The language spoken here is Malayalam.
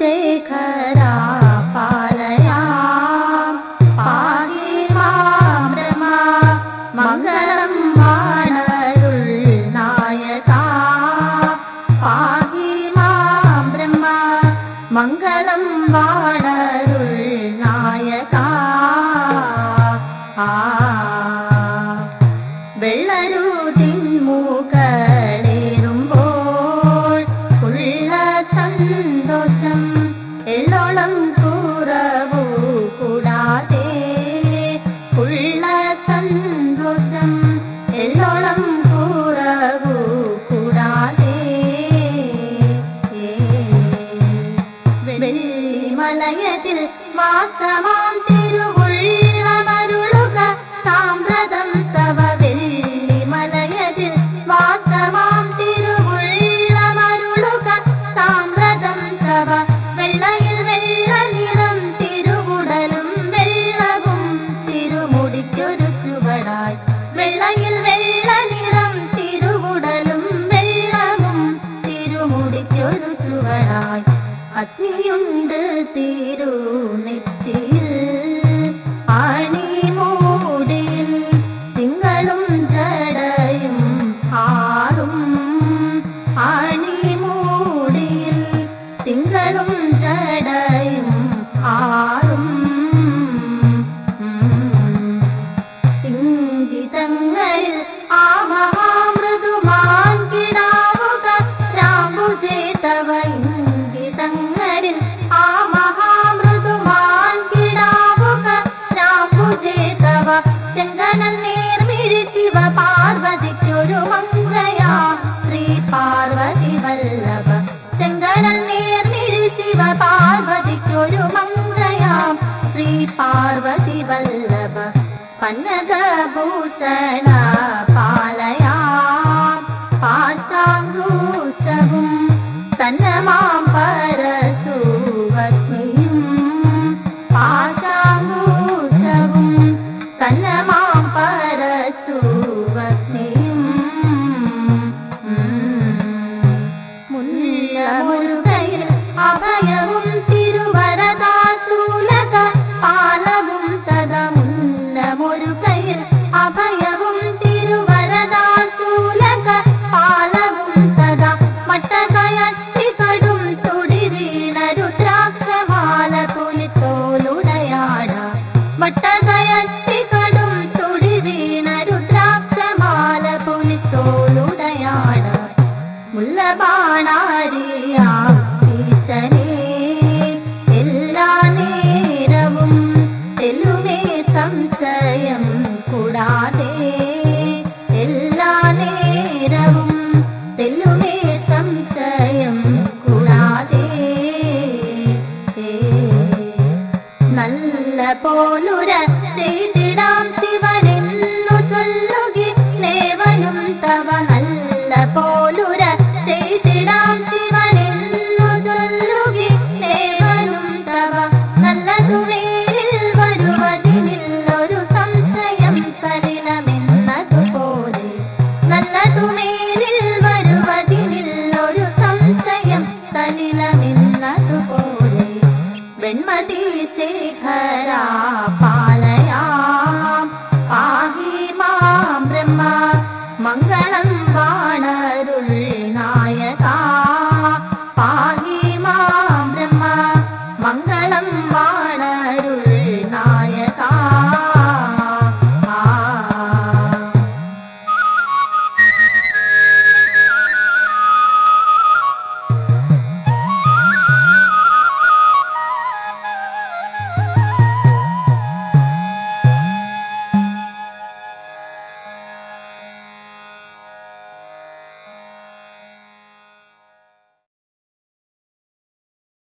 शेखरा पालयाम पाहि मां ब्रह्मा मंगलम वाणरुल नायका पाहि मां ब्रह्मा मंगलम वाणरुल नायका വെള്ളരുതിൻ മൂകളേറുമ്പോൾ ഉള്ള സന്തോഷം എള്ളോളം കുറവു കൂടാതെ ഉള്ള സന്തോഷം എള്ളോളം കുറവു കൂടാതെ വെള്ളിമലയത്തിൽ വാസമാം തിരുവുള്ളമരുളുക സാമ്പ്രതം തവ വെള്ളിമലയത്തിൽ വാസമാം തിരുവുള്ളമരുളുക സാമ്പ്രതം തവ വെള്ളയിൽ വെള്ള നിറം തിരുവുടലും വെള്ളവും തിരുമുടിക്കൊരു ചുവടായി വെള്ളയിൽ വെള്ള നിറം തിരുവുടലും വെള്ളവും തിരുമുടിക്കൊരു ചുവടായി അഗ്നിയുണ്ട് തിരുനെറ്റിയിൽ ആണിമൂടിയിൽ തിങ്കളും ജടയും ആറും ആണിമൂടിയിൽ തിങ്കളും ജടയും ആറും ഇംഗിതങ്ങളിൽ ആ മഹാമൃദുമാൻ കിടാവുക രാംബുജേതവ ഇംഗിതങ്ങളിൽ ആ മഹാമൃദുമാൻ കിടാവുക രാംബുജേതവ ചെങ്കനൽ നേർമിഴി ശിവ പാർവതിക്കൊരു മംഗയാ ശ്രീ പാർവതി വല്ലഭ ചെങ്കനൽ നേർമിഴി ശിവ പാർവതിക്കൊരു മംഗയാ ശ്രീ പാർവതി വല്ലഭ പന്നഗഭൂഷണ പാലയാം പാശാംഗൂഷവും തന്നമാം പരശുവഗ്നിയും പാശാംഗൂഷവും തന്നമാം പരശുവഗ്നിയും മുല്ലമുരുകയിൽ അഭയവും തിരുവരദാശൂലക പാലവും സദാ മുല്ലമുരുകയിൽ അഭയവും തിരുവരദാശൂലക പാലവും സദാ മട്ടകയത്തി കടും തുടി വീണ രുദ്രാക്ഷമാല തുലിത്തോലുടയാട മട്ടകയത്തി കടും തുടി വീണ രുദ്രാക്ഷമാല തുലിത്തോലുടയാട മുല്ലബാണാരിയാം ഈശനേ എല്ലാ നേരവും തെല്ലുമേ സംശയം കൂടാതെ എല്ലാ നേരവും തെല്ലുമേ സംശയം കൂടാതെ നല്ല പോലുര ചെയ്തിടാം ശിവനെന്നു ചൊല്ലുകി ദേവനും തവ നല്ല പോലുര ചെയ്തിടാം ശിവനെന്നു ചൊല്ലുകി ദേവനും തവ നല്ലതുവേരിൽ വരുവതിനില്ലൊരു സംശയം സലിലമെന്നതുപോലെ നല്ലതുമേലിൽ വരുവതിനില്ലൊരു സംശയം സലിലമെന്നതുപോലെ വെൺമതി ശേഖരാ പാലയാം പാഹി മാം ബ്രഹ്മ मंगल